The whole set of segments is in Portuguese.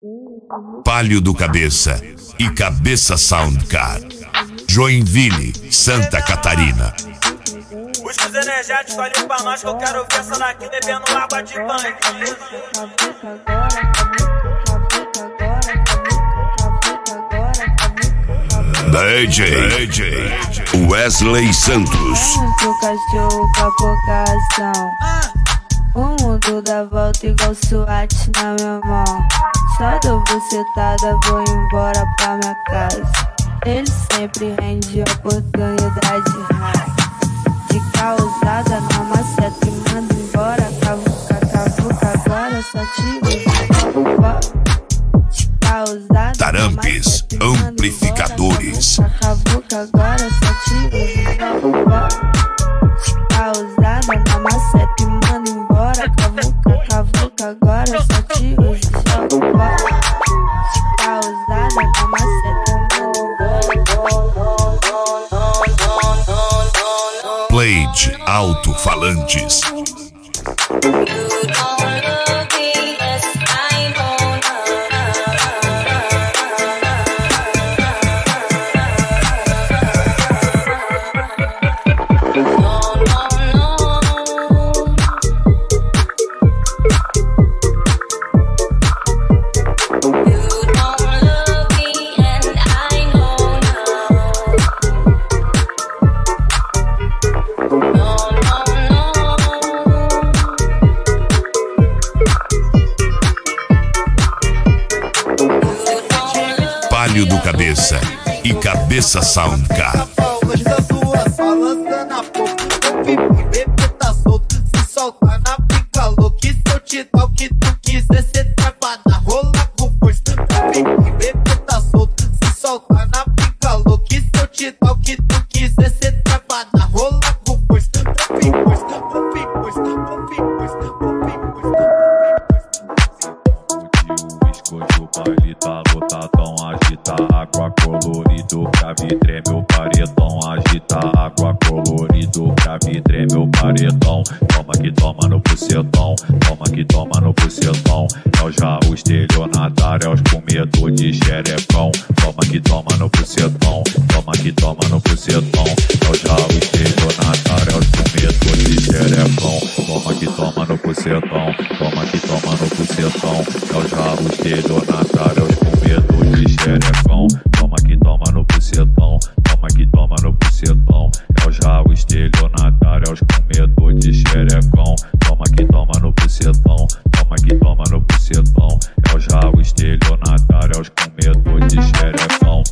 Palio do Cabeça e Cabeça Soundcar, Joinville, Santa Catarina. Busca os energéticos ali pra nós que eu quero ver essa daqui bebendo água de banho. DJ Wesley Santos. Pro cachorro com a vocação. O mundo dá volta igual SWAT na minha mão. Só dou bucetada, vou embora pra minha casa. Ele sempre rende oportunidade rara de causada na maceta e manda embora. Cavuca, agora só tiro de causada. Tarampes Amplificadores. Cavuca, agora só tiro de causada na maceta e manda embora. Cavuca, agora só tiro de causada na maceta e manda embora. Blade Alto-Falantes. Palio do Cabeça e Cabeça Soundcar. Hoje das duas balança na boca. O pipi, bebê tá solto. Se solta na pica louca. E se eu te dar o que tu quiser, cê trava na rola com força. O pipi, bebê tá solto. Se solta na pica louca. E se eu te dar o que tu quiser, cê trava na rola com força. Biscoito, o baile tá lotadão. Agita água colorido, pra vir treme o paredão. Agita água colorido, pra vir treme o paredão. Toma que toma no bucetão, toma que toma no bucetão. É o já o estelionatário, é os comedor de xerecão. Toma que toma no bucetão, toma que toma no bucetão. É o já o estelionatário, é os comedor de xerecão. Toma que toma no bucetão, toma que toma no bucetão. É o já o estelionatário, é os comedor de xerecão. Toma que toma no bucetão, toma que toma no bucetão. É o já o estelionatário, é os comedor de xerecão. Toma que toma no bucetão, toma que toma no bucetão. É o já o estelionatário, é os comedor de xerecão.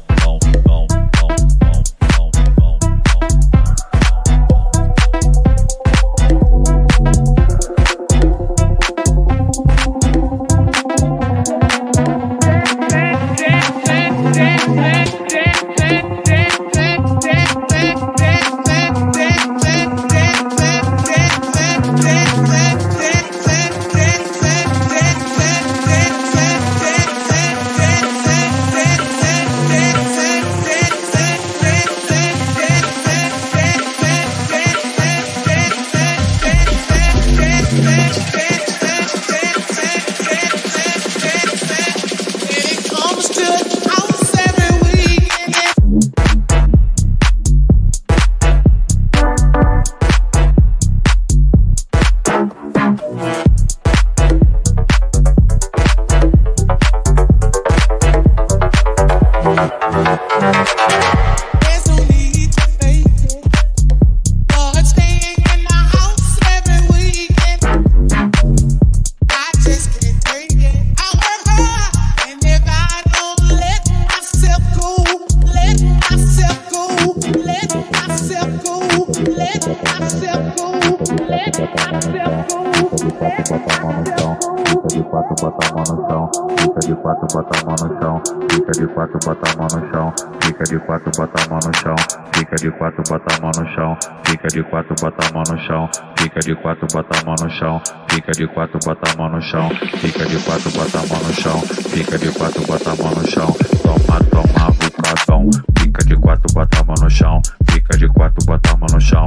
Fica de quatro, bota a mão no chão. Fica de quatro, bota a mão no chão. Fica de quatro, bota a mão no chão. Fica de quatro, bota a mão no chão. Fica de quatro, bota a mão no chão. Fica de quatro, bota a mão no chão. Fica de quatro, bota a mão no chão. Toma, toma, vucadão. Fica de quatro, bota a mão no chão. Fica de quatro, bota a mão no chão.